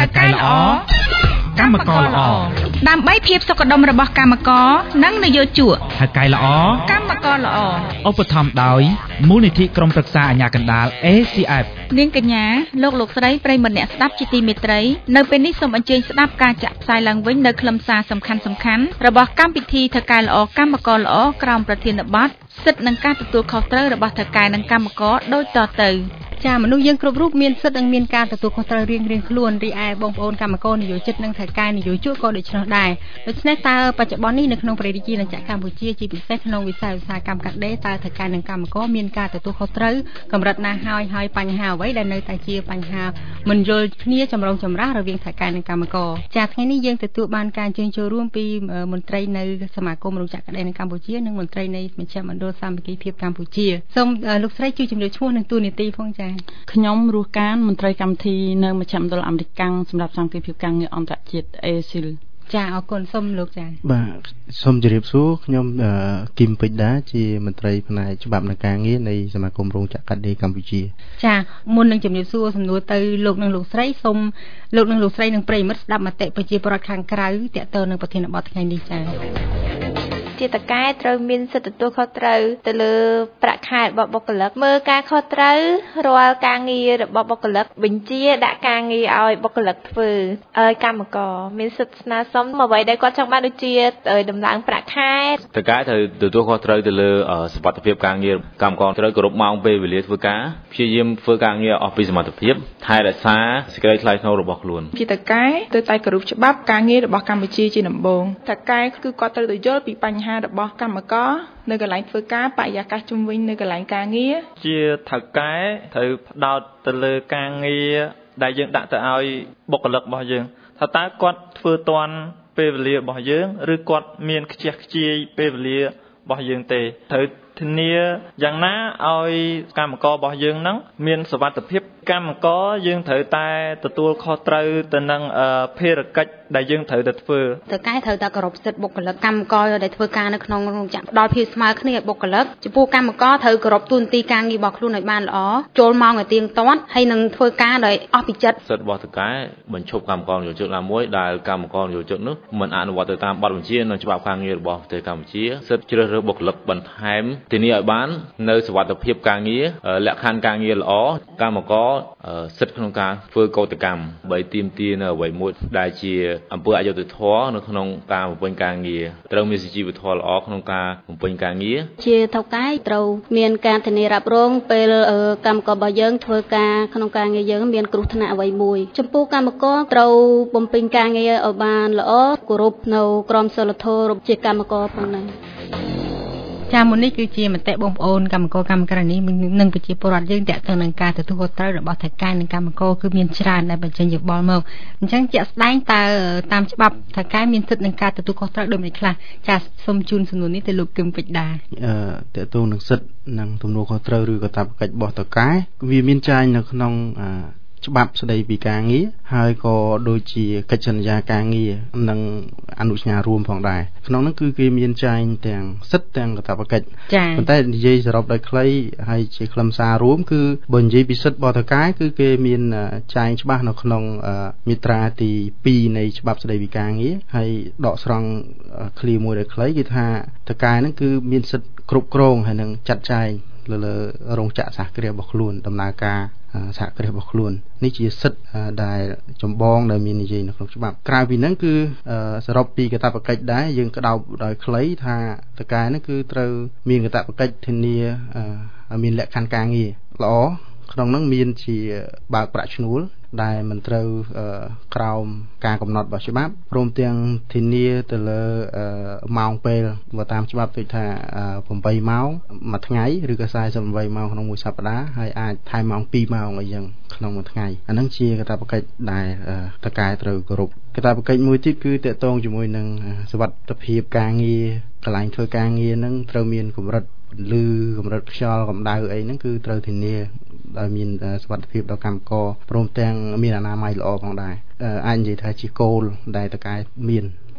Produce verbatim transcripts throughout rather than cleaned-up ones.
កែល្អកម្មករល្អដើម្បីភាពសុខដុមរបស់កម្មករនិងនយោជកថៅកែល្អកម្មករល្អឧបត្ថម្ភដោយមូលនិធិក្រុមប្រឹក្សាអាជ្ញាកណ្ដាល เอ ซี เอฟនាងកញ្ញាលោកលោកស្រីប្រិយមិត្តអ្នកស្ដាប់ជាទីមេត្រីនៅពេលនេះសូមអញ្ជើញស្ដាប់ការចាក់ផ្សាយឡើងវិញនៅខ្លឹមសារសំខាន់សំខាន់របស់កម្មវិធីថៅកែល្អកម្មករល្អក្រោមប្រធានបទសិទ្ធិនិងការទទួលខុសត្រូវរបស់ថៅកែនិងកម្មករដូចតទៅចាមនុស្សយើងគ្រប់រូបមានសិទ្ធិនិងមានការទទួលខុសត្រូវរៀងៗខ្លួនរីឯបងប្អូនកម្មករនិយោជិតនិងថៅកែនិយោជកក៏ដូច្នោះដែរដូច្នេះតើបច្ចុប្បន្ននេះនៅក្នុងព្រះរាជាណាចក្រកម្ពុជាជាពិសេសក្នុងវិស័យឧស្សាហកម្មកាត់ដេរតើថៅកែនិងកម្មករមានការទទួលខុសត្រូវកម្រិតណាហើយហើយបញ្ហាអ្វីដែលនៅតែជាបញ្ហាមិនយល់គ្នាចម្រូងចម្រាសរវាងថៅកែនិងកម្មករចាថ្ងៃនេះយើងទទួលបានការអញ្ជើញចូលរួមពីមន្ត្រីនៅសមាគមរោងចក្រកាត់ដេរនៅកម្ពុជានិងមន្ត្រីនៃមជ្ឈមណ្ឌលសាមគ្គីភាពកម្ពុជាសូមលោកស្រីជួយជម្រាបឈ្មោះនិងតួនាទីផងចាខ្ញុំរស់កានមន្ត្រីកម្មវិធីនៅមជ្ឈមណ្ឌលអាមេរិកសម្រាប់សង្គ្រោះភាពការងារអន្តរជាតិ เอ ซี แอลចាអរគុណសូមលោកចាបាទសូមជម្រាបសួរខ្ញុំគឹមពេជ្រដាជាមន្ត្រីផ្នែកច្បាប់និងការងារនៃសមាគមរោងចក្រកាត់ដេរកម្ពុជាចាមុននឹងជម្រាបសួរសំណួរទៅលោកនិងលោកស្រីសូមលោកនិងលោកស្រីនិងប្រិយមិត្តស្ដាប់មតិប្រជាពលរដ្ឋខាងក្រៅទាក់ទងនឹងប្រធានបទថ្ងៃនេះចាជាតកែត្រូវមានសិទ្ធិទទួលខុសត្រូវទៅលើប្រាក់ខែរបស់បុគ្គលិកមើលការខុសត្រូវរាល់ការងាររបស់បុគ្គលិកបញ្ជាដាក់ការងារឲ្យបុគ្គលិកធ្វើឲ្យកម្មករមានសិទ្ធិស្នើសុំអ្វីដែលគាត់ចង់បានដូចជាដំឡើងប្រាក់ខែតកែត្រូវទទួលខុសត្រូវទៅលើសុវត្ថិភាពការងារកម្មករត្រូវគោរពម៉ោងពេលវេលាធ្វើការព្យាយាមធ្វើការងារអស់ពីសមត្ថភាពថែរក្សាសេចក្តីថ្លៃថ្នូររបស់ខ្លួនជាតកែត្រូវតែគោរពច្បាប់ការងាររបស់កម្ពុជាជាដំបូងតកែគឺគាត់ត្រូវទៅយល់ពីបញ្ហារបស់កម្មករនៅកន្លែងធ្វើការបរិយាកាសជុំវិញនៅកន្លែងការងារជាថៅកែត្រូវផ្ដោតទៅលើការងារដែលយើងដាក់ទៅឲ្យបុគ្គលិករបស់យើងថាតើគាត់ធ្វើតាន់ពេលវេលារបស់យើងឬគាត់មានខ្ជះខ្ជាយពេលវេលារបស់យើងទេត្រូវធានាយ៉ាងណាឲ្យកម្មកររបស់យើងនឹងមានសុវត្ថិភាពកម្មករយើងត្រូវតែទទួលខុសត្រូវទៅនឹងភារកិច្ចដែលយើងត្រូវតែធ្វើតើកែត្រូវតែគោរពសិទ្ធិបុគ្គលិកកម្មករដែលធ្វើការនៅក្នុងរោងចក្រផ្ដល់ភាពស្មើគ្នាឲ្យបុគ្គលិកចំពោះកម្មករត្រូវគោរពទូនទីការងាររបស់ខ្លួនឲ្យបានល្អចូលម៉ោងឲ្យទៀងទាត់ហើយនឹងធ្វើការដោយអស់ពីចិត្តសិទ្ធិរបស់តកែបញ្ឈប់កម្មករនិយោជកណាមួយដែលកម្មករនិយោជកនោះមិនអនុវត្តទៅតាមបទបញ្ជានិងច្បាប់ការងាររបស់ប្រទេសកម្ពុជាសិទ្ធិជ្រើសរើសបុគ្គលិកបន្ថែមធានាឲ្យបាននៅសុវត្ថិភាពការងារលក្ខខណ្ឌការងារល្អកម្មករសិទ្ធិក្នុងការធ្វើកោតកម្មបីទាមទារនៅអ្វីមួយដែលជាអំពើអយុត្តិធម៌នៅក្នុងការបំពេញការងារត្រូវមានសុជីវធម៌ល្អក្នុងការបំពេញការងារជាថៅកែត្រូវមានការធានារ៉ាប់រងពេលកម្មកររបស់យើងធ្វើការក្នុងការងារយើងមានគ្រោះថ្នាក់អ្វីមួយចំពោះកម្មករត្រូវបំពេញការងារឲ្យបានល្អគោរពនៅក្រមសីលធម៌ជាកម្មករផងដែរចាមុននេះគឺជាមតិបងប្អូនកម្មករកម្មការនេះនិងប្រជាពលរដ្ឋយើងតាក់ទងនឹងការទទួលខុសត្រូវរបស់ថៅកែនិងកម្មករគឺមានច្រើនដែលបញ្ចេញយោបល់មកអញ្ចឹងជាក់ស្ដែងតើតាមច្បាប់ថៅកែមានសិទ្ធិនឹងការទទួលខុសត្រូវដូចនេះខ្លះចាសូមជូនសំណួរនេះទៅលោកគឹមពេជ្រដាអឺតាក់ទងនឹងសិទ្ធិនិងទំនួលខុសត្រូវឬក៏កាតព្វកិច្ចរបស់ថៅកែវាមានចែងនៅក្នុងច្បាប់ស្តីពីការងារហើយក៏ដូចជាកិច្ចសន្យាការងារនិងអនុសញ្ញារួមផងដែរក្នុងនោះគឺគេមានចែងទាំងសិទ្ធិទាំងកាតព្វកិច្ចប៉ុន្តែនិយាយសរុបដោយខ្លីហើយជាខ្លឹមសាររួមគឺបើនិយាយពីសិទ្ធិរបស់ថៅកែគឺគេមានចែងច្បាស់នៅក្នុងមាត្រាទីពីរនៃច្បាប់ស្តីពីការងារហើយដកស្រង់ឃ្លាមួយដែលខ្លីគឺថាថៅកែហ្នឹងគឺមានសិទ្ធិគ្រប់គ្រងហើយនឹងចាត់ចែងលើលើរោងចក្រសហគ្រាសរបស់ខ្លួនដំណើរការសហគ្រាសរបស់ខ្លួននេះជាសិទ្ធិដែលចម្បងដែលមាននិយាយនៅក្នុងច្បាប់ក្រៅពីហ្នឹងគឺសរុបពីកាតព្វកិច្ចដែរយើងក្តោបដោយខ្លីថាតកែហ្នឹងគឺត្រូវមានកាតព្វកិច្ចធានាមានលក្ខខណ្ឌការងារល្អក្នុងហ្នឹងមានជាបើកប្រាក់ឈ្នួលដែលមិនត្រូវក្រោមការកំណត់របស់ច្បាប់ព្រមទាំងធានាទៅលើម៉ោងពេលបើតាមច្បាប់ដូចថាeightម៉ោងមួយថ្ងៃឬក៏forty-eightម៉ោងក្នុងមួយសប្តាហ៍ហើយអាចថែមម៉ោងtwoម៉ោងអីចឹងក្នុងមួយថ្ងៃអាហ្នឹងជាកាតព្វកិច្ចដែលតកែត្រូវគោរពកាតព្វកិច្ចមួយទៀតគឺតាក់ទងជាមួយនឹងសុវត្ថិភាពការងារកន្លែងធ្វើការងារហ្នឹងត្រូវមានកម្រិតលឺកម្រិតខ្យល់កម្ដៅអីហ្នឹងគឺត្រូវធានាដោយមានសុវត្ថិភាពដល់កម្មករព្រមទាំងមានអនាម័យល្អផងដែរអាចនិយាយថាជាគោលដែលតកែមាន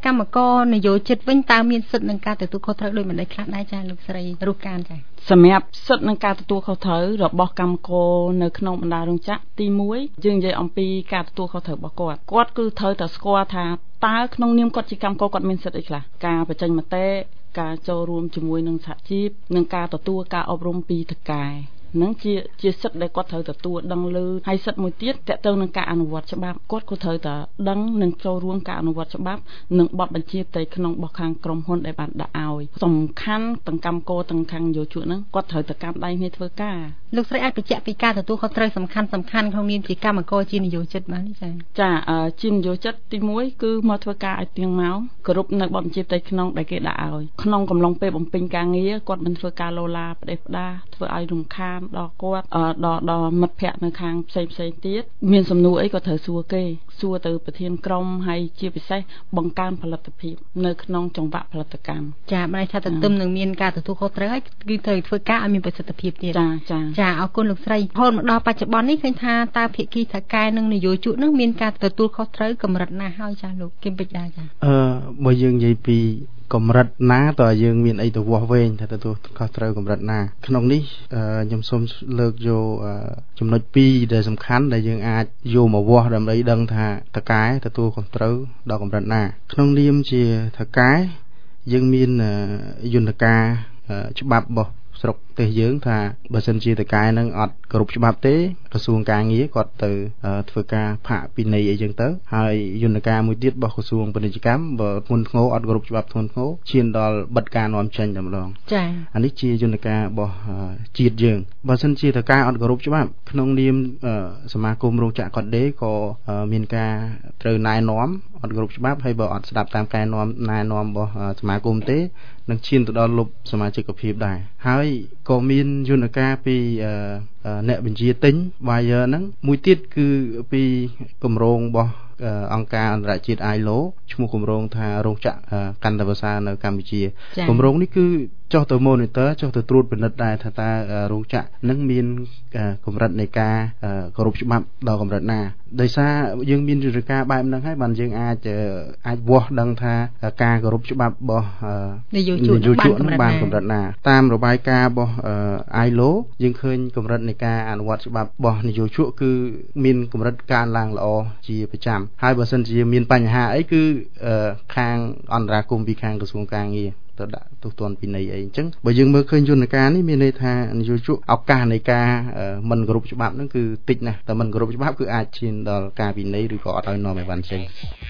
កម្មករនយោជិតវិញតើមានសិទ្ធិនឹងការទទួលខុសត្រូវដោយមិនได้ខ្លះដែរចាលោកស្រីរុះកានចាសម្រាប់សិទ្ធិនឹងការទទួលខុសត្រូវរបស់កម្មករនៅក្នុងបណ្ដារោងចក្រទីមួយយើងនិយាយអំពីការទទួលខុសត្រូវរបស់គាត់គាត់គឺត្រូវតែស្គាល់ថាតើក្នុងនាមគាត់ជាកម្មករគាត់មានសិទ្ធិអីខ្លះការបញ្ចេញមតិការចូលរួមជាមួយនឹងសហជីពនិងការទទួលការអប់រំពីថៅកែនឹងជាជាសិទ្ធិដែលគាត់ត្រូវទទួលដឹងលើហើយសិទ្ធិមួយទៀតតកតទៅនឹងការអនុវត្តច្បាប់គាត់ក៏ត្រូវតែដឹងនិងចូលរួមការអនុវត្តច្បាប់និងបទបញ្ជាផ្ទៃក្នុងរបស់ខាងក្រុមហ៊ុនដែលបានដាក់ឲ្យសំខាន់ទាំងកម្មករទាំងខាងយោជកហ្នឹងគាត់ត្រូវតែកម្មដៃគ្នាធ្វើការលោកស្រីអាចបញ្ជាក់ពីការទទួលខុសត្រូវសំខាន់សំខាន់ក្នុងនាមជាកម្មករជានយោជិតបានទេចា៎ចាជានយោជិតទីមួយគឺមកធ្វើការឲ្យទៀងមកគោរពនៅបទបញ្ជាផ្ទៃក្នុងដែលគេដាក់ឲ្យក្នុងកំឡុងពេលបំពេញការងារគាត់មិនធ្វើការលោឡាផ្ដេសផ្ដាសធ្វើឲ្យរំខានដល់គាត់ដល់ដល់មិត្តភ័ក្តិនៅខាងផ្សេងផ្សេងទៀតមានសំណួរអីក៏ត្រូវសួរគេសួរទៅប្រធានក្រុមហើយជាពិសេសបង្កើនផលិតភាពនៅក្នុងចង្វាក់ផលិតកម្មចា៎បានថាទន្ទឹមនឹងមានការទទួលខុសត្រូវហើយគឺត្រូវធ្វើការឲ្យមានប្រសិទ្ធភាពទៀតចាចាចាអរគុណលោកស្រីរហូតមកដល់បច្ចុប្បន្ននេះឃើញថាតើភាគីថៅកែនិងនយោជកនឹងមានការទទួលខុសត្រូវកម្រិតណាហើយចាលោកគឹមពេជ្រដាចាអឺបើយើងនិយាយពីកម្រិតណាតើយើងមានអីទៅវាស់វែងថាទទួលខុសត្រូវកម្រិតណាក្នុងនេះខ្ញុំសូមលើកយកចំណុចពីរដែលសំខាន់ដែលយើងអាចយកមកវាស់ដើម្បីដឹងថាថៅកែទទួលខុសត្រូវដល់កម្រិតណាក្នុងនាមជាថៅកែយើងមានយន្តការច្បាប់របស់ស្រុកទេសយើងថាបើសិនជាតកែនឹងអត់គោរពច្បាប់ទេក្រសួងការងារគាត់ទៅធ្វើការផាកពិន័យអីចឹងទៅហើយយន្តការមួយទៀតរបស់ក្រសួងពាណិជ្ជកម្មបើធ្ងន់ធ្ងរអត់គោរពច្បាប់ធ្ងន់ធ្ងរឈានដល់បិទការនាំចេញតែម្ដងចា៎អានេះជាយន្តការរបស់ជាតិយើងបើសិនជាតកែអត់គោរពច្បាប់ក្នុងនាមសមាគមរោងចក្រគាត់ដេក៏មានការត្រូវណែនាំអត់គោរពច្បាប់ហើយបើអត់ស្ដាប់តាមការណែនាំណែនាំរបស់សមាគមទេនឹងឈានទៅដល់លុបសមាជិកភាពដែរហើយក៏មានយន្តការពីអ្នកបញ្ជាទិញ buyer ហ្នឹងមួយទៀតគឺពីគម្រោងរបស់អង្គការអន្តរជាតិ i l o ឈ្មោះគម្រោងថារោងចក្រកាន់តែប្រសើរនៅកម្ពុជាគម្រោងនេះគឺចុះទៅ monitor ចុះទៅត្រួតពិនិត្យដែរថាតើរោងចក្រនឹងមានកម្រិតនៃការគោរពច្បាប់ដល់កម្រិតណាដោយសារយើងមានយន្តការបែបហ្នឹងហើយបានយើងអាចអាចវាស់ដឹងថាការគោរពច្បាប់របស់នយោជកបានកម្រិតណាតាមរបាយការណ៍របស់ i l o យើងឃើញកម្រិតនៃការអនុវត្តច្បាប់របស់នយោជកគឺមានកម្រិតកើនឡើងល្អជាប្រចាំហើយបើសិនជាមានបញ្ហាអីគឺខាងអន្តរាគមន៍ពីខាងក្រសួងការងារទៅដាក់ទោសទណ្ឌពិន័យអីអញ្ចឹងបើយើងមើលឃើញយន្តការនេះមានន័យថានយោជកឱកាសនៃការមិនគោរពច្បាប់ហ្នឹងគឺតិចណាស់តែមិនគោរពច្បាប់គឺអាចឈានដល់ការពិន័យឬក៏អត់ឲ្យនាំឲ្យបានចេញ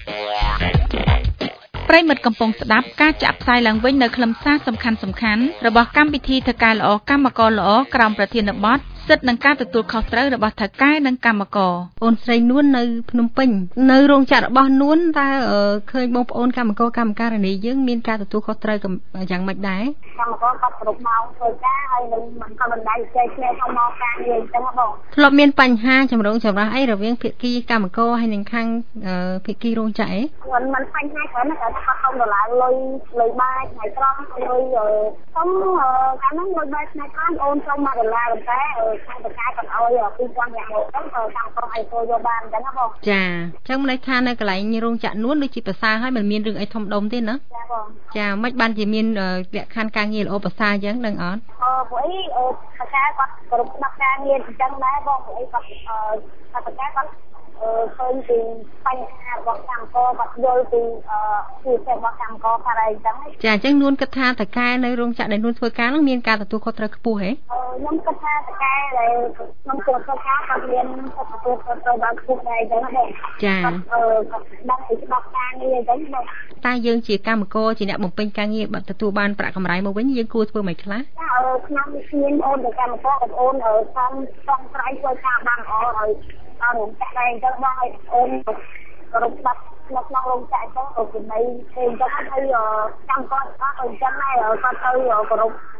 ប្រិមិត្តកំពុងស្ដាប់ការចាក់ផ្សាយឡើងវិញនៅខ្លឹមសារសំខាន់សំខាន់របស់កម្មវិធីថៅកែល្អកម្មករល្អក្រោមប្រធានបទសិទ្ធិនឹងការទទួលខុសត្រូវរបស់ថៅកែនិងកម្មករអូនស្រីនួននៅភ្នំពេញនៅរោងចក្ររបស់នួនតើឃើញបងប្អូនកម្មករកម្មការិនីយើងមានការទទួលខុសត្រូវយ៉ាងម៉េចដែរកម្មករគាត់គ្រប់ម៉ោងធ្វើការហើយនឹងមិនក៏មិនដែរចេះគ្នាក្នុងម៉ោងការងារអញ្ចឹងបងធ្លាប់មានបញ្ហាចម្រូងចម្រាសអីរវាងភាគីកម្មករហើយនឹងខាងភាគីរោងចក្រអីមិនមិនបញ្ហាច្រើនតែគាត់សុំដុល្លារលុយលុយបាច់ថ្ងៃត្រង់លុយសុំកាលហ្នឹងលុយបាច់ថ្ងៃត្រង់អូនសុំមួយដុល្លារតែខាងតកាគាត់ឲ្យពីរពាន់យ៉ាងហូបទៅកម្មករឲ្យចូលយកបានអញ្ចឹងណាបងចាអញ្ចឹងមិនន័យថានៅកន្លែងរោងចក្រនួនដូចជាប្រសើរហើយមិនមានរឿងអីធំដុំទេណាចាបងចាមិនបានជាមានលក្ខខណ្ឌការងារល្អប្រសើរអញ្ចឹងដឹងអត់អឺព្រោះអីតកាគាត់គ្រប់ច្បាប់ការងារអញ្ចឹងដែរបងព្រោះអីគាត់អឺតកាគាត់អឺឃើញពីបញ្ហារបស់កម្មករគាត់យល់ពីអឺពីរបស់កម្មករថាអីចឹងចាអញ្ចឹងនួនគិតថាតកែនៅរោងចក្រដែលនួនធ្វើការនោះមានការទទួលខុសត្រូវខ្ពស់ហ៎ខ្ញុំគិតថាតកែដែលខ្ញុំធ្វើធ្វើការគាត់មានទទួលខុសត្រូវបានខ្ពស់ដែរចឹងណាចាអឺគាត់ដឹងពីច្បាប់ការងារចឹងបងតែយើងជាកម្មករជាអ្នកបំពេញការងារបាត់ទទួលបានប្រាក់កម្រៃមកវិញយើងគួរធ្វើមិនខ្លះចាអឺខ្ញុំមានអូនទៅកម្មករกับអូនអឺសំសំស្រ័យធ្វើការបានល្អហើយអររោងចក្រដែរអញ្ចឹងបងឲ្យអូនរកបាត់នៅក្នុងរោងចក្រអញ្ចឹងពីនៃគេអញ្ចឹងហើយកម្មករគាត់អញ្ចឹងដែរគាត់ទៅគោរព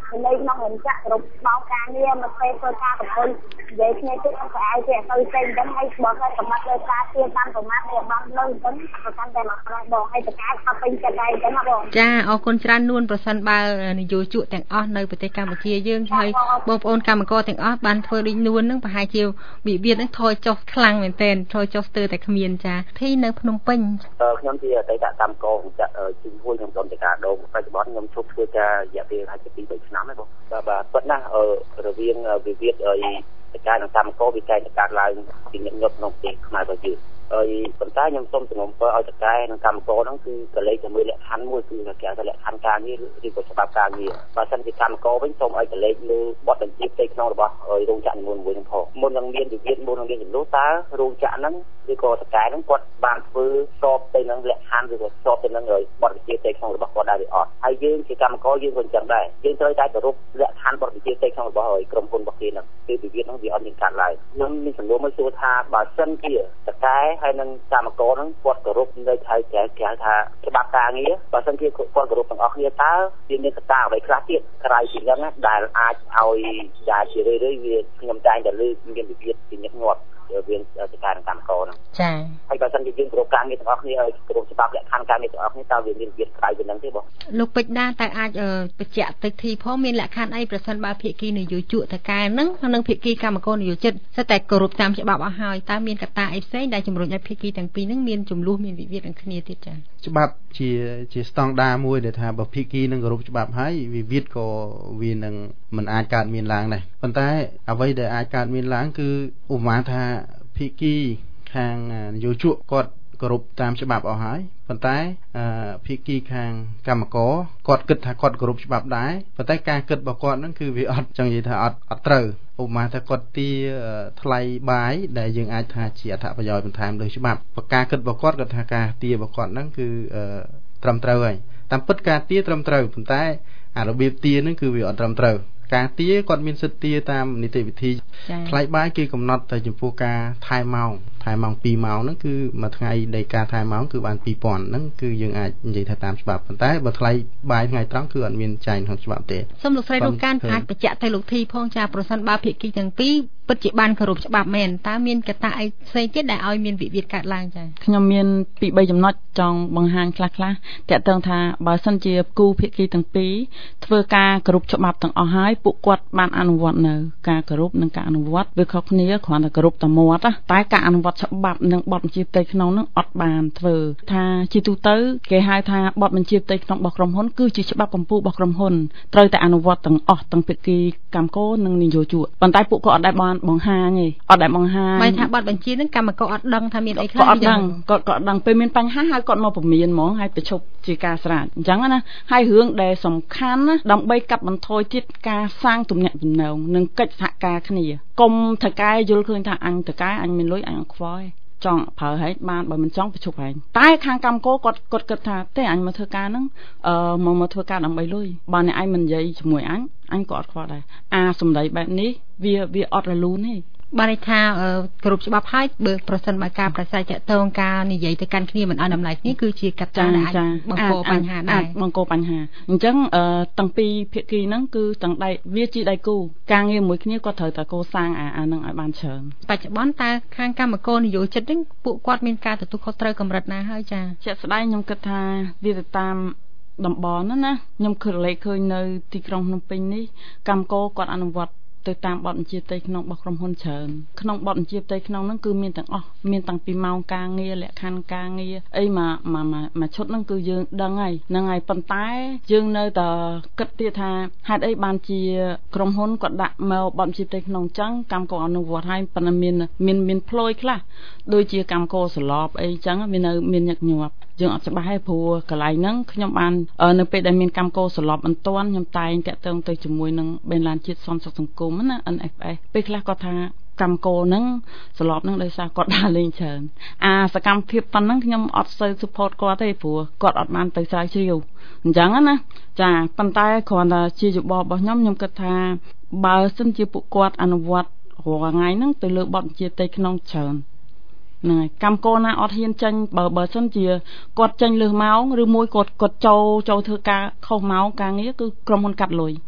លេខក្នុងរំចាក់គ្រប់បោកការងារមកពេលធ្វើការកំពុងនិយាយគ្នាទៀតអត់ស្អាយទេទៅផ្សេងហ្នឹងហើយបងគាត់សម្បត្តិលើការទៀតតាមប្រមាថរបស់បងលើអញ្ចឹងប្រកាន់តែមកក្រោយបងហើយតកែអត់ពេញចិត្តដែរអញ្ចឹងបងចាអរគុណច្រើននួនប្រសិនបើនយោជកទាំងអស់នៅប្រទេសកម្ពុជាយើងហើយបងប្អូនកម្មករទាំងអស់បានធ្វើដូចនួនហ្នឹងប្រហែលជាវិវាទហ្នឹងថយចុះខ្លាំងមែនទែនថយចុះស្ទើរតែគ្មានចាទីនៅភ្នំពេញខ្ញុំជាអតីតកម្មករចាក់ជំនួយក្នុងក្រុមចការដងបច្ចុប្បន្នខ្ញុំឈប់ធ្វើការរយៈពេលhaiពីរឆ្នាំហើយបងបាទពិតណាស់រវាងវិវាទអីចការនិងកម្មករវាកែកកើតឡើងពីញឹកញាប់ក្នុងប្រទេសខ្មែររបស់យើងហើយប៉ុន្តែខ្ញុំសូមសំណូមពរឲ្យតកែនិងកម្មករហ្នឹងគឺកលេចជាមួយលក្ខខណ្ឌមួយគឺគេហៅថាលក្ខខណ្ឌការងារឬក៏ច្បាប់ការងារបើសិនជាកម្មករវិញសូមឲ្យកលេចលើបទបញ្ជាផ្ទៃក្នុងរបស់រោងចក្រនីមួយៗហ្នឹងផងមុននឹងមានវិវាទមុននឹងមានចំនួនតើរោងចក្រហ្នឹងឬក៏តកែហ្នឹងគាត់បានធ្វើស្របទៅនឹងលក្ខខណ្ឌឬក៏ស្របទៅនឹងបទបញ្ជាផ្ទៃក្នុងរបស់គាត់ដែរឬអត់ហើយយើងជាកម្មករយើងក៏អញ្ចឹងដែរយើងត្រូវតែគោរពលក្ខខណ្ឌបទបញ្ជាផ្ទៃក្នុងរបស់ក្រុមហ៊ុនរបស់គេហ្នឹងគឺវិវាទហ្នឹងវាអត់មានកើតឡើងខ្ញុំមានសំណួរមួយសួរថាបើសិនជាតកែហើយនឹងកម្មករហ្នឹងគាត់គោរពនៅថៃគេគេថាច្បាប់ការងារបើសិនជាគាត់គោរពទាំងអស់គ្នាតើវាមានកត្តាអ្វីខ្លះទៀតក្រៅពីហ្នឹងដែលអាចឲ្យដែលជារឿយៗវាខ្ញុំតែងតែលើកមានវិវាទពីញឹកញាប់វាចការកម្មករហ្នឹងចា៎ហើយបើសិនជាយើងគ្រប់ការងារទាំងអស់គ្នាឲ្យគ្រប់ច្បាប់លក្ខខណ្ឌការងារទាំងអស់គ្នាតើវាមានវិវាទក្រៅពីហ្នឹងទេបងលោកពេជ្រដាតើអាចបញ្ជាក់តិចទីផងមានលក្ខខណ្ឌអីប្រសិនបើភាគីនយោជកតកែហ្នឹងនិងភាគីកម្មករនយោជិតសិតតែគោរពតាមច្បាប់អស់ហើយតើមានកត្តាអីផ្សេងដែលជំរុញឲ្យភាគីទាំងពីរហ្នឹងមានចំនួនមានវិវាទនឹងគ្នាទៀតចា៎ច្បាប់ជាជាស្តង់ដារមួយដែលថាបើភាគីនឹងគោរពច្បាប់ហើយវិវាទក៏វានឹងមិនអាចកើតមានឡើងដែរប៉ុន្តែអ្វីដែលអាចកើតមានឡើងគឺឧបមាថាភាគីខាងនយោជកគាត់គោរពតាមច្បាប់អស់ហើយប៉ុន្តែភាគីខាងកម្មករគាត់គិតថាគាត់គោរពច្បាប់ដែរប៉ុន្តែការគិតរបស់គាត់ហ្នឹងគឺវាអត់ចង់និយាយថាអត់អត់ត្រូវឧបមាថាគាត់ទាថ្លៃបាយដែលយើងអាចថាជាអត្ថប្រយោជន៍បន្ថែមលើច្បាប់ប្រការគិតរបស់គាត់គាត់ថាការទារបស់គាត់ហ្នឹងគឺត្រឹមត្រូវហើយតាមពិតការទាត្រឹមត្រូវប៉ុន្តែអារបៀបទាហ្នឹងគឺវាអត់ត្រឹមត្រូវការទាគាត់មានសិទ្ធិទាតាមនីតិវិធីថ្លៃបាយគេកំណត់តែចំពោះការថែម៉ោងថែម៉ោងពីរម៉ោងហ្នឹងគឺមួយថ្ងៃដីការថែម៉ោងគឺបានពីរពាន់ហ្នឹងគឺយើងអាចនិយាយថាតាមច្បាប់ប៉ុន្តែបើថ្លៃបាយថ្ងៃត្រង់គឺអត់មានចែងក្នុងច្បាប់ទេសូមលោកស្រីលោកកានអាចបញ្ជាក់ទៅលោកធីផងចាប្រសិនបើភាគីទាំងពីរពិតជាបានគោរពច្បាប់មែនតើមានកត្តាអីផ្សេងទៀតដែលឲ្យមានវិវាទកើតឡើងចាខ្ញុំមានពីរបីចំណុចចង់បង្ហាញខ្លះៗតាក់ទងថាបើសិនជាគូភាគីទាំងពីរធ្វើការគោរពច្បាប់ទាំងអស់ហើយពួកគាត់បានអនុវត្តនៅការគោរពនិងការអនុវត្តវាខុសគ្នាគ្រាន់តែគោរពតែមាត់តែការអនុវត្តច្បាប់និងបទបញ្ជាផ្ទៃក្នុងនឹងអត់បានធ្វើថាជាទូទៅគេហៅថាបទបញ្ជាផ្ទៃក្នុងរបស់ក្រុមហ៊ុនគឺជាច្បាប់កម្ពុជារបស់ក្រុមហ៊ុនត្រូវតែអនុវត្តទាំងអស់ទាំងភាគីកម្មករនិងនយោជកប៉ុន្តែពួកគាត់អត់ដែលបានបង្ហាញទេអត់ដែលបង្ហាញមិនថាបទបញ្ជានឹងកម្មករអត់ដឹងថាមានអីខ្លះគាត់អត់ដឹងគាត់គាត់ដឹងពេលមានបញ្ហាហើយគាត់មកពមៀនហ្មងហើយប្រឈប់ជាការស្រាវអញ្ចឹងណាហើយរឿងដែលសំខាន់ណាដើម្បីកាត់បន្ថយទៀតការសាងទំនាក់ទំនងនិងកិច្ចសហការគ្នាកុំថកែយល់ឃើញថាអញថកែអញមានលុយអញអត់ខ្វល់ចង់ប្រើហែកបានបើមិនចង់ប្រឈប់ហែងតែខាងកម្មករគាត់គាត់គិតថាទេអញមកធ្វើការហ្នឹងអឺមកមកធ្វើការដើម្បីលុយបើអ្នកឯងមិននិយាយជាមួយអញអញក៏អត់ខ្វល់ដែរអាសម្ដីបែបនេះវាវាអត់រលូនទេបានន័យថាគ្រប់ច្បាប់ហើយបើប្រសិនបើការប្រស័យតាក់ទងការនិយាយទៅកាន់គ្នាមិនឲ្យតម្លៃគ្នាគឺជាកត្តាដែលអាចបង្កបញ្ហាដែរបង្កបញ្ហាអញ្ចឹងទាំងពីរភាគីហ្នឹងគឺទាំងដៃវាជាដៃគូការងារមួយគ្នាគាត់ត្រូវតែកសាងអាអាហ្នឹងឲ្យបានច្រើនបច្ចុប្បន្នតើខាងកម្មករនយោជិតហ្នឹងពួកគាត់មានការទទួលខុសត្រូវកម្រិតណាហើយចា៎ជាក់ស្ដែងខ្ញុំគិតថាវាទៅតាមតំបន់ណាណាខ្ញុំឃើញលេខឃើញនៅទីក្រុងភ្នំពេញនេះកម្មករគាត់អនុវត្តទៅតាមបទបញ្ជាផ្ទៃក្នុងរបស់ក្រុមហ៊ុនច្រើនក្នុងបទបញ្ជាផ្ទៃក្នុងហ្នឹងគឺមានទាំងអស់មានតាំងពីម៉ោងការងារលក្ខខណ្ឌការងារអីមកមកមកឈុតហ្នឹងគឺយើងដឹងហើយហ្នឹងហើយប៉ុន្តែយើងនៅតែគិតទៀតថាហេតុអីបានជាក្រុមហ៊ុនគាត់ដាក់មកបទបញ្ជាផ្ទៃក្នុងអញ្ចឹងកម្មករអនុវត្តឲ្យប៉ុន្តែមានមានមានផ្លយខ្លះដូចជាកម្មករសន្លប់អីអញ្ចឹងមាននៅមានញឹកញាប់យើងអត់ច្បាស់ទេព្រោះកន្លែងហ្នឹងខ្ញុំបាននៅពេលដែលមានកម្មករសន្លប់បន្ទាន់ខ្ញុំតែងតាក់ទងទៅជាមួយនឹងបេនឡានជាតិសន្តិសុខសង្គមណា en ef es ពេលខ្លះគាត់ថាកម្មករហ្នឹងសន្លប់ហ្នឹងដោយសារគាត់ដើរលេងច្រើនអាសកម្មភាពប៉ុណ្ណឹងខ្ញុំអត់សូវ support គាត់ទេព្រោះគាត់អត់បានទៅស្រាវជ្រាវអញ្ចឹងណាចាប៉ុន្តែគ្រាន់តែជាយោបល់របស់ខ្ញុំខ្ញុំគិតថាបើសិនជាពួកគាត់អនុវត្តរាល់ថ្ងៃហ្នឹងទៅលើបទបញ្ជាផ្ទៃក្នុងច្រើនហ្នឹងហើយកម្មករណាអត់ហ៊ានចេញបើបើសិនជាគាត់ចេញលើសម៉ោងឬមួយគាត់គាត់ចូលចូលធ្វើការខុសម៉ោងការងារគឺក្រុមហ៊ុនកាត់លុយ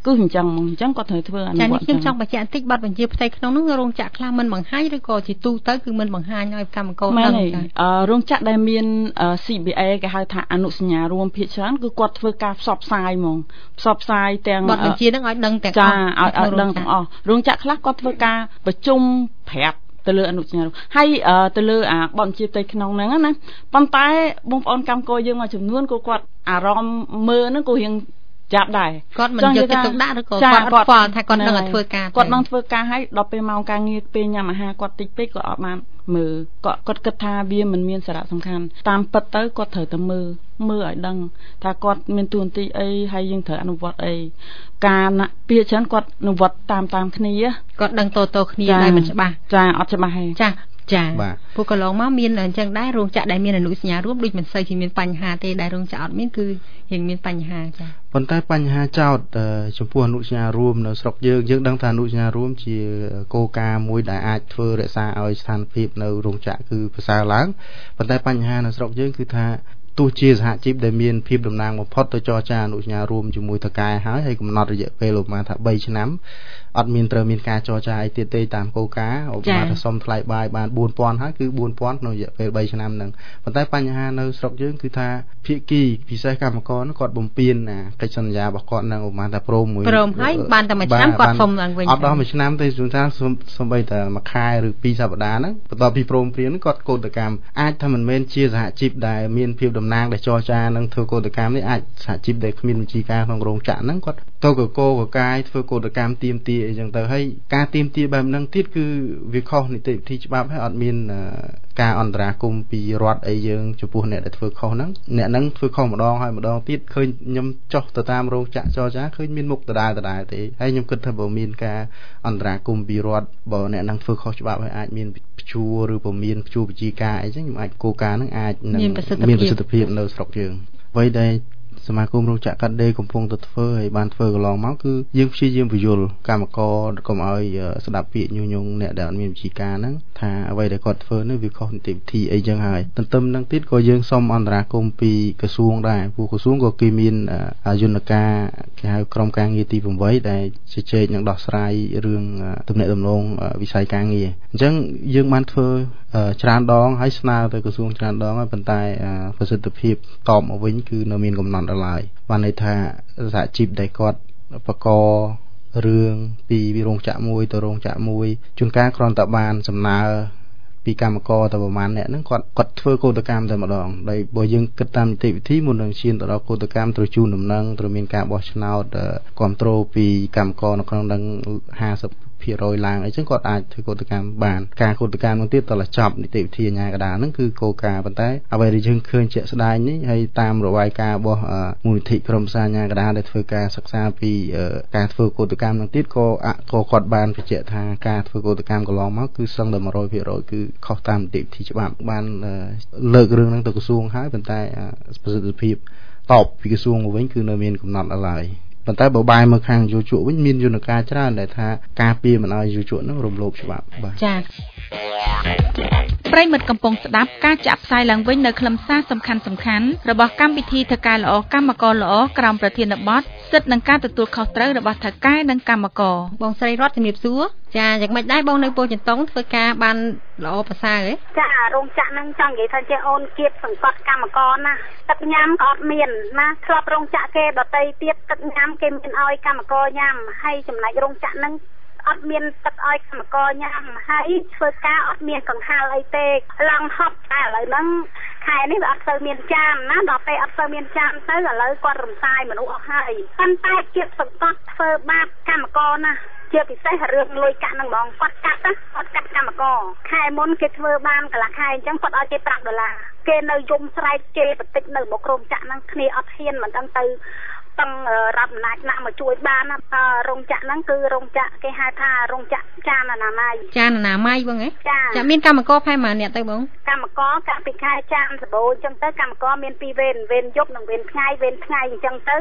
គឺអញ្ចឹងអញ្ចឹងគាត់ត្រូវធ្វើអនុវត្តចា៎ខ្ញុំចង់បញ្ជាក់បន្តិចបទបញ្ជាផ្ទៃក្នុងនោះរោងចក្រខ្លះមិនបង្ហាញឬក៏ជាទូទៅគឺមិនបង្ហាញឲ្យកម្មករដឹងអឺរោងចក្រដែលមាន ซี บี เอ គេហៅថាអនុសញ្ញារួមភាគច្រើនគឺគាត់ធ្វើការផ្សព្វផ្សាយហ្មងផ្សព្វផ្សាយទាំងបទបញ្ជានឹងឲ្យដឹងទាំងអស់ចាឲ្យឲ្យដឹងទាំងអស់រោងចក្រខ្លះគាត់ធ្វើការប្រជុំប្រាប់ទៅលើអនុសញ្ញាហើយទៅលើអាបទបញ្ជាផ្ទៃក្នុងហ្នឹងណាប៉ុន្តែបងប្អូនកម្មករយើងមួយចំនួនក៏គាត់អារម្មណ៍មើលហ្នឹងក៏រៀងចាប់ដែរគាត់មិនយកចិត្តទុកដាក់ឬក៏គាត់អត់ស្គាល់ថាគាត់នឹងធ្វើការគាត់នឹងធ្វើការឲ្យដល់ពេលម៉ោងការងារពេលញ៉ាំអាហារគាត់តិចពេកគាត់អត់បានមើលគាត់គាត់គិតថាវាមិនមានសារៈសំខាន់តាមពិតទៅគាត់ត្រូវតែមើលមើលឲ្យដឹងថាគាត់មានទួនាទីអីហើយយើងត្រូវអនុវត្តអីការណាក់ពាក្យច្រើនគាត់អនុវត្តតាមតាមគ្នាគាត់ដឹងតតគ្នាដែរមិនច្បាស់ចាអត់ច្បាស់ទេចាចាពួកកន្លងមកមានអញ្ចឹងដែររោងចក្រដែលមានអនុសញ្ញារួមដូចមិនសូវជាមានបញ្ហាទេដែលរោងចក្រអត់មានគឺរៀងមានបញ្ហាចាប៉ុន្តែបញ្ហាចោតចំពោះអនុសញ្ញារួមនៅស្រុកយើងយើងដឹងថាអនុសញ្ញារួមជាគោលការណ៍មួយដែលអាចធ្វើរក្សាឲ្យស្ថានភាពនៅរោងចក្រគឺប្រសើរឡើងប៉ុន្តែបញ្ហានៅស្រុកយើងគឺថាទោះជាសហជីពដែលមានភាពតំណាងបំផុតទៅចរចាអនុសញ្ញារួមជាមួយថៅកែហើយហើយកំណត់រយៈពេលប្រហែលថាបីឆ្នាំអត់មានត្រូវមានការចរចាអីទៀតទេតាមគោលការណ៍ឧបមាថាសុំថ្លៃបាយបានបួនពាន់ហើយគឺបួនពាន់ក្នុងរយៈពេលបីឆ្នាំហ្នឹងប៉ុន្តែបញ្ហានៅស្រុកយើងគឺថាភាគីពិសេសកម្មករគាត់បំពេញអាកិច្ចសន្យារបស់គាត់ហ្នឹងឧបមាថាព្រមមួយព្រមហើយបានតែមួយឆ្នាំគាត់សុំឡើងវិញអត់ដល់មួយឆ្នាំទេជួនកាលសូម្បីតែមួយខែឬពីរសប្តាហ៍ហ្នឹងបន្ទាប់ពីព្រមព្រៀងហ្នឹងគាត់កោតកម្មអាចថាមិនមែនជាសហជីពដែលមានភាពតំណាងដែលចរចានឹងធ្វើកោតកម្មនេះអាចសហជីពដែលគ្មានវិជាការក្នុងរោងចក្រហ្នឹងគាត់ទៅកកកកាយធ្វើកោតកម្មទៀមទាអីចឹងទៅហើយការទៀមទាបែបហ្នឹងទៀតគឺវាខុសនីតិវិធីច្បាប់ហើយអត់មានការអន្តរាគមន៍ពីរដ្ឋអីយើងចំពោះអ្នកដែលធ្វើខុសហ្នឹងអ្នកហ្នឹងធ្វើខុសម្ដងហើយម្ដងទៀតឃើញខ្ញុំចុះទៅតាមរោងចក្រចរចាឃើញមានមុខដដែលដដែលទេហើយខ្ញុំគិតថាបើមានការអន្តរាគមន៍ពីរដ្ឋបើអ្នកហ្នឹងធ្វើខុសច្បាប់ហើយអាចមានព្យួរឬក៏មានព្យួរវិជាការអីចឹងខ្ញុំអាចគោលការណ៍ហ្នឹងអាចនឹងមានប្រសិទ្ធភាពនៅស្រុកយើងអ្វីដែលសមាគមរោងចក្រកាត់ដេរកំពុងតែធ្វើហើយបានធ្វើកន្លងមកគឺយើងព្យាយាមពន្យល់កម្មករកុំឲ្យស្ដាប់ពាក្យញុះញង់អ្នកដែលអត់មានវិជ្ជាការហ្នឹងថាអ្វីដែលគាត់ធ្វើនេះវាខុសនីតិវិធីអីចឹងហើយទន្ទឹមនឹងទៀតក៏យើងសូមអន្តរាគមន៍ពីក្រសួងដែរពួកក្រសួងក៏គេមានយន្តការគេហៅក្រុមការងារទីeightដែលជជែកនឹងដោះស្រាយរឿងទំនាក់ទំនងវិស័យការងារអញ្ចឹងយើងបានធ្វើច្រើនដងហើយស្នើទៅក្រសួងច្រើនដងហើយប៉ុន្តែប្រសិទ្ធភាពតបមកវិញគឺនៅមានកំណត់ដល់ឡើយបានន័យថាសហជីពដែលគាត់បករឿងពីរោងចក្រមួយទៅរោងចក្រមួយជួនកាលគ្រាន់តែបានសំណើពីកម្មករទៅប្រមាណអ្នកហ្នឹងគាត់គាត់ធ្វើកោតកម្មតែម្ដងដោយបើយើងគិតតាមនីតិវិធីមុននឹងឈានទៅដល់កោតកម្មត្រូវជូនដំណឹងត្រូវមានការបោះឆ្នោតគ្រប់គ្រងពីកម្មករនៅក្នុងនឹងfiftyភាគរយឡើងអីចឹងគាត់អាចធ្វើកោតកម្មបានការកោតកម្មនោះទៀតតើចប់នីតិវិធីអាជ្ញាកណ្ដាលហ្នឹងគឺគោលការណ៍ប៉ុន្តែអ្វីដែលយើងឃើញជាក់ស្ដែងនេះហើយតាមរបាយការណ៍របស់មូលនិធិក្រមសាអាជ្ញាកណ្ដាលដែលធ្វើការសិក្សាពីការធ្វើកោតកម្មនោះទៀតក៏ក៏គាត់បានបញ្ជាក់ថាការធ្វើកោតកម្មកន្លងមកគឺសឹងតែone hundred percentគឺខុសតាមនីតិវិធីច្បាប់បានលើករឿងហ្នឹងទៅក្រសួងហើយប៉ុន្តែប្រសិទ្ធភាពតបពីក្រសួងមកវិញគឺនៅមានកំណត់ដល់ហើយប៉ុន្តែបើបាយមកខាងយុវជនវិញមានយន្តការច្រើនដែលថាការពារមិនឲ្យយុវជនហ្នឹងរំលោភច្បាប់បាទចា៎ប្រិមិត្តកំពុងស្ដាប់ការចាក់ផ្សាយឡើងវិញនៅខ្លឹមសារសំខាន់សំខាន់របស់កម្មវិធីថៅកែល្អកម្មករល្អក្រោមប្រធានបទសិទ្ធិនិងការទទួលខុសត្រូវរបស់ថៅកែនិងកម្មករបងស្រីរតជំរាបសួរចាយ៉ាងម៉េចដែរបងនៅពោធិ៍ចិនតុងធ្វើការបានល្អប្រសើរទេចារោងចក្រហ្នឹងចង់និយាយថាជាអូនគៀបសង្កត់កម្មករណាទឹកញ៉ាំក៏អត់មានណាធ្លាប់រោងចក្រគេដតីទៀតទឹកញ៉ាំគេមានឲ្យកម្មករញ៉ាំហើយចំណែករោងចក្រហ្នឹងអត់មានទឹកឲ្យកម្មករញ៉ាំហើយធ្វើការអត់មានកង្ហាល់អីទេឡងហប់តែឥឡូវហ្នឹងខែនេះវាអត់ទៅមានចានណាដល់ពេលអត់ទៅមានចានទៅឥឡូវគាត់រំសាយមនុស្សអស់ហើយប៉ុន្តែគៀបសង្កត់ធ្វើបាបកម្មករណាជាពិសេសរឿងលុយកាក់នឹងហ្មងគាត់កាត់ណាគាត់កាត់កម្មករខែមុនគេធ្វើបានកន្លះខែអញ្ចឹងគាត់ឲ្យគេfiveដុល្លារគេនៅយំស្រែកជេរបន្តិចនៅមកក្រុមចាក់ហ្នឹងគ្នាអត់ហ៊ានមិនដឹងទៅតឹងរដ្ឋអំណាចណាមកជួយបានណារោងចក្រហ្នឹងគឺរោងចក្រគេហៅថារោងចក្រចានអនាម័យចានអនាម័យបងហ៎ចាមានកម្មករផែម៉ានអ្នកទៅបងកម្មករកាពីខែចានសបោអញ្ចឹងទៅកម្មករមានពីរវេនវេនយប់និងវេនថ្ងៃវេនថ្ងៃអញ្ចឹងទៅ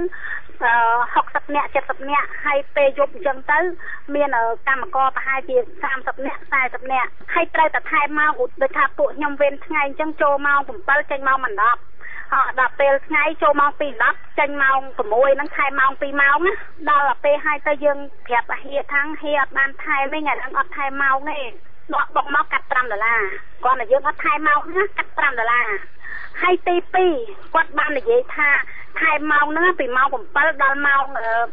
sixtyនាក់seventyនាក់ហើយពេលយប់អញ្ចឹងទៅមានកម្មករប្រហែលជាthirtyនាក់fortyនាក់ហើយត្រូវតែថែមម៉ោងដូចថាពួកខ្ញុំវេនថ្ងៃអញ្ចឹងចូលម៉ោងsevenចេញម៉ោងten អត់ដល់ពេលថ្ងៃចូលម៉ោងពីដប់ចេញម៉ោង6ហ្នឹងខែម៉ោង2ម៉ោងណាដល់ពេលហើយទៅយើងប្រាប់អាហៀថាហៀអត់បានថែមទេថ្ងៃហ្នឹងអត់ថែម៉ោងទេដកបុកមកកាត់5ដុល្លារគាត់តែយើងអត់ថែម៉ោងណាកាត់5ដុល្លារហើយទី2គាត់បាននិយាយថាថែម៉ោងហ្នឹងពីម៉ោង7ដល់ម៉ោង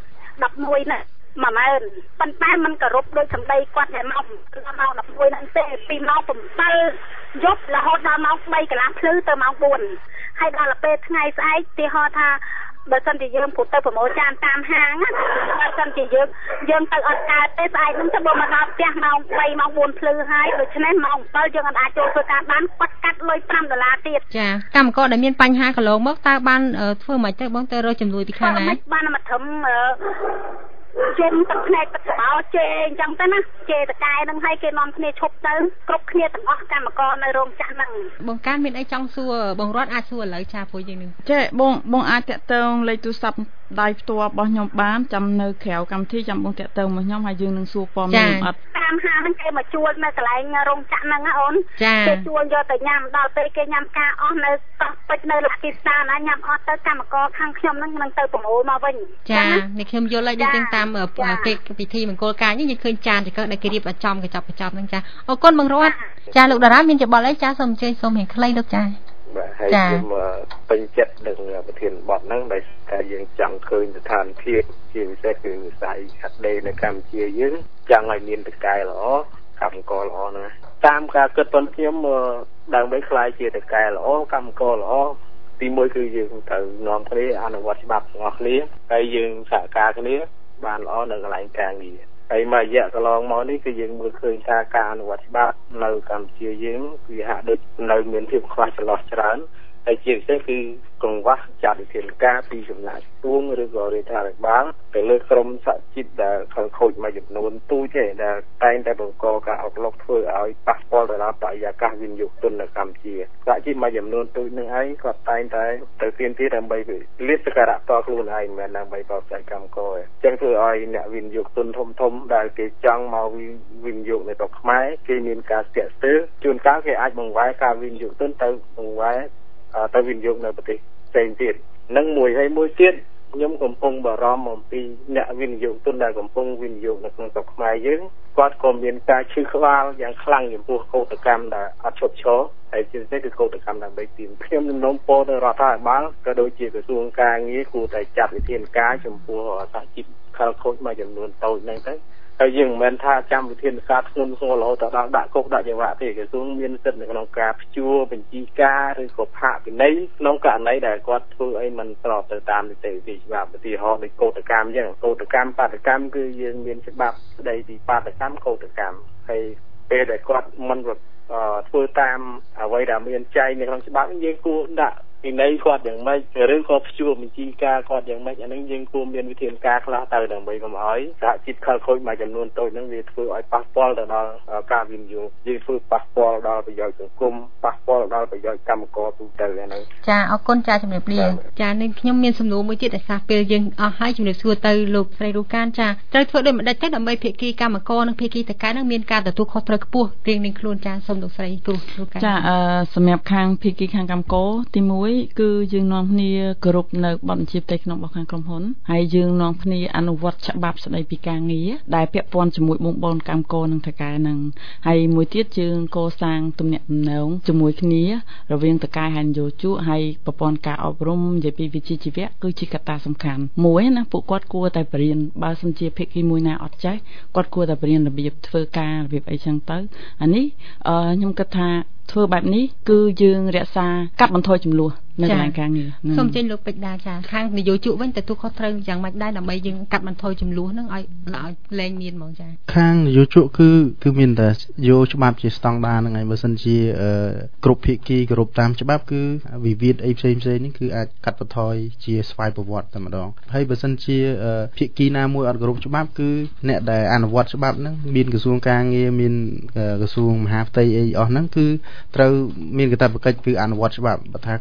11ណាមួយម៉ឺនប៉ុន្តែมันគោរពដោយសម្ដីគាត់តែម៉ោងដល់ម៉ោង11ហ្នឹងទេពីម៉ោង7យប់រហូតដល់ម៉ោង3កន្លះភ្លឺទៅម៉ោង4ហើយដល់ពេលថ្ងៃស្អែកទីហោថាបើសិនជាយើងពុះទៅប្រមូលចានតាមហាងណាបើសិនជាយើងយើងទៅអត់កើតទេស្អែកហ្នឹងទៅបើមកដល់ផ្ទះម៉ោង3ម៉ោង4ភ្លឺហើយដូច្នេះម៉ោង7យើងអាចចូលធ្វើការបានគាត់កាត់លុយ5ដុល្លារទៀតចាកម្មករដែលមានបញ្ហាកន្លងមកតើបានធ្វើមិនទៅបងទៅរកជំនួយពីខាងណាបានមកត្រឹមជុំទឹកភ្នែកទឹកបោជេអញ្ចឹងទៅណាជេតកែនឹងឲ្យគេនាំគ្នាឈប់ទៅគ្រប់គ្នាទាំងអស់កម្មករនៅរោងចក្រហ្នឹងបងកានមានអីចង់សួរបងរតអាចសួរឥឡូវចាព្រោះយើងនឹងចេះបងបងអាចតាក់ទងលេខទូរស័ព្ទដៃផ្ទាល់របស់ខ្ញុំបានចាំនៅក្រៅកម្មវិធីចាំបងតាក់ទងមកខ្ញុំហើយយើងនឹងសួរព័ត៌មានអត់តាមហាងហ្នឹងគេមកជួលនៅកន្លែងរោងចក្រហ្នឹងណាអូនគេជួលយកទៅញ៉ាំដល់ពេលគេញ៉ាំការអស់នៅតោះពេជ្រនៅលក្ខិស្ថានណាញ៉ាំអស់ទៅកម្មករខាងខ្ញុំហ្នឹងនឹងទៅប្រមូលមកវិញចានេះខ្ញុំយល់ហើយយើងតាមពេលពិធីមង្គលការនេះយើងឃើញចានចង្កឹះដែលគេរៀបឲ្យចំកញ្ចប់កញ្ចប់ហ្នឹងចាអរគុណបងរតចាលោកតារាមានច្បល់អីចាសូមអញ្ជើញសូមរៀងខ្លីលោកចាបាទហើយខ្ញុំពេញចិត្តនឹងប្រធានបទហ្នឹងដោយតែយើងចង់ឃើញស្ថានភាពជាពិសេសគឺវិស័យហាត់ដេរនៅកម្ពុជាយើងចង់ឲ្យមានតកែល្អកម្មករល្អណាស់តាមការគិតរបស់ខ្ញុំដើម្បីខ្លាយជាតកែល្អកម្មករល្អទីមួយគឺយើងត្រូវនាំគ្នាអនុវត្តច្បាប់ទាំងអស់គ្នាហើយយើងសហការគ្នាបានល្អនៅកន្លែងការងារហើយមួយរយៈកន្លងមកនេះគឺយើងមើលឃើញថាការអនុវត្តច្បាប់នៅកម្ពុជាយើងវាហាក់ដូចនៅមានភាពខ្វះចន្លោះច្រើនហើយជាពិសេសគឺកង្វះចាត់វិធានការពីសំណាក់ខ្ពស់ឬក៏រដ្ឋាភិបាលទៅលើក្រុមសហជីពដែលខលខូចមួយចំនួនទូចទេដែលតែងតែបង្កការអុកឡុកធ្វើឲ្យប៉ះពាល់ទៅដល់បរិយាកាសវិនិយោគទុននៅកម្ពុជាសហជីពមួយចំនួនទូចនឹងឯងគាត់តែងតែទៅទាមទារដើម្បីលាតសក្ការៈតខ្លួនឯងមិនមែនដើម្បីបោះផ្សាយកម្មករទេអញ្ចឹងធ្វើឲ្យអ្នកវិនិយោគទុនធំធំដែលគេចង់មកវិនិយោគនៅស្រុកខ្មែរគេមានការស្ទាក់ស្ទើរជួនកាលគេអាចបង្វែរការវិនិយោគទុនទៅបង្វែរទៅវិនិយោគនៅប្រទេសផ្សេងទៀតនឹងមួយហើយមួយទៀតខ្ញុំកំពុងបារម្ភអំពីអ្នកវិនិយោគទុនដែលកំពុងវិនិយោគនៅក្នុងស្រុកខ្មែរយើងគាត់ក៏មានការឈឺក្បាលយ៉ាងខ្លាំងចំពោះកោតកម្មដែលអត់ឈប់ឈរហើយជាពិសេសគឺកោតកម្មដើម្បីទីមខ្ញុំនឹងនាំពោលទៅរដ្ឋាភិបាលក៏ដូចជាក្រសួងការងារគួរតែចាត់វិធានការចំពោះសហជីពខលខូចមួយចំនួនតូចហ្នឹងទៅហើយយើងមិនមែនថាចាំវិធានការធ្ងន់ធ្ងររហូតដល់ដាក់គុកដាក់យ៉ាងវ៉ាទេក្រសួងមានសិទ្ធិនៅក្នុងការព្យួរបញ្ជីការឬក៏ផាកពិន័យក្នុងករណីដែលគាត់ធ្វើអីមិនស្របទៅតាមនីតិវិធីច្បាប់ឧទាហរណ៍ដូចកោតកម្មអញ្ចឹងកោតកម្មបាតកម្មគឺយើងមានច្បាប់ស្ដីពីបាតកម្មកោតកម្មហើយពេលដែលគាត់មិនធ្វើតាមអ្វីដែលមានចែងនៅក្នុងច្បាប់យើងគួរដាក់ពីនៃគាត់យ៉ាងម៉េចឬក៏ព្យួរបញ្ជីការគាត់យ៉ាងម៉េចអានេះយើងគួរមានវិធានការខ្លះទៅដើម្បីកុំឲ្យសហជីពខលខូចមួយចំនួនតូចហ្នឹងវាធ្វើឲ្យប៉ះពាល់ទៅដល់ការវិនិយោគយើងធ្វើប៉ះពាល់ដល់ប្រយោជន៍សង្គមប៉ះពាល់ដល់ប្រយោជន៍កម្មករទូទៅអាហ្នឹងចាអរគុណចាជំរាបលាចានេះខ្ញុំមានសំណួរមួយទៀតដែលសារពេលយើងអស់ហើយជំរាបសួរទៅលោកស្រីរូកានចាត្រូវធ្វើដូចម្ដេចទៅដើម្បីភាគីកម្មករនិងភាគីតកែហ្នឹងមានការទទួលខុសត្រូវខ្ពស់រៀងៗខ្លួនចាសូមលោកស្រីគ្រូរូកានចាសម្រាប់ខាងភាគីខាងកម្មករទីមួយគឺយើងនាំគ្នាគោរពនៅបទបញ្ជាផ្ទៃក្នុងរបស់ខាងក្រុមហ៊ុនហើយយើងនាំគ្នាអនុវត្តច្បាប់ស្តីពីការងារដែលពាក់ព័ន្ធជាមួយបងប្អូនកម្មករនិងថៅកែនឹងហើយមួយទៀតយើងកសាងទំនាក់ទំនងជាមួយគ្នារវាងថៅកែហើយនយោជកហើយប្រព័ន្ធការអប់រំនិយាយពីវិជ្ជាជីវៈគឺជាកត្តាសំខាន់មួយណាពួកគាត់គួរតែបរៀនបើសិនជាភាគីមួយណាអត់ចេះគាត់គួរតែបរៀនរបៀបធ្វើការរបៀបអីចឹងទៅអានេះខ្ញុំគិតថាធ្វើបែបនេះគឺយើងរក្សាកាត់បន្ថយចំនួននៅកន្លែងការងារសូមចេញលោកពេជ្រដាចាខាងនយោជកវិញទទួលខុសត្រូវយ៉ាងម៉េចដែរដើម្បីយើងកាត់បន្ថយចំនួនហ្នឹងឲ្យឲ្យលែងមានហ្មងចាខាងនយោជកគឺគឺមានតែយកច្បាប់ជាស្តង់ដារហ្នឹងហើយបើសិនជាគ្រប់ភាគីគោរពតាមច្បាប់គឺវិវាទអីផ្សេងផ្សេងនេះគឺអាចកាត់បន្ថយជាស្វ័យប្រវត្តិតែម្ដងហើយបើសិនជាភាគីណាមួយអត់គោរពច្បាប់គឺអ្នកដែលអនុវត្តច្បាប់ហ្នឹងមានក្រសួងការងារមានក្រសួងមហាផ្ទៃអីអស់ហ្នឹងគឺត្រូវមានកាតព្វកិច្ចគឺអនុវត្តច្បាប់បើថាគាត់ខុស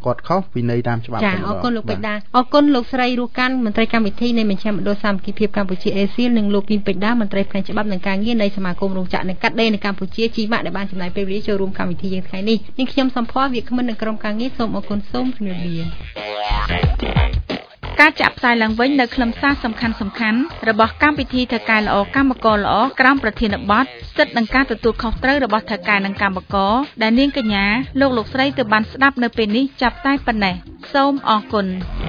វិន័យតាមច្បាប់ចាអរគុណលោកពេជ្រដាអរគុណលោកស្រីរស់កាន់មន្ត្រីកម្មវិធីនៃមជ្ឈមណ្ឌលសាមគ្គីភាពកម្ពុជាអេស៊ីលនិងលោកគីមពេជ្រដាមន្ត្រីផ្នែកច្បាប់និងការងារនៃសមាគមរោងចក្រនិងកាត់ដេរនៅកម្ពុជាជីម៉ាក់ដែលបានចំណាយពេលវេលាចូលរួមកម្មវិធីយើងថ្ងៃនេះនាងខ្ញុំសំភ័រវាគ្មិននិងក្រុមការងារសូមអរគុណសូមជម្រាបលាការចាក់ផ្សាយឡើងវិញនៅខ្លឹមសារសំខាន់សំខាន់របស់កម្មវិធីថៅកែល្អកម្មករល្អក្រោមប្រធានបទសិទ្ធិនិងការទទួលខុសត្រូវរបស់ថៅកែនិងកម្មករដែលនាងកញ្ញាលោកលោកស្រីទៅបានស្ដាប់នៅពេលនេះចាប់តែប៉ុណ្ណេះសូមអរគុណ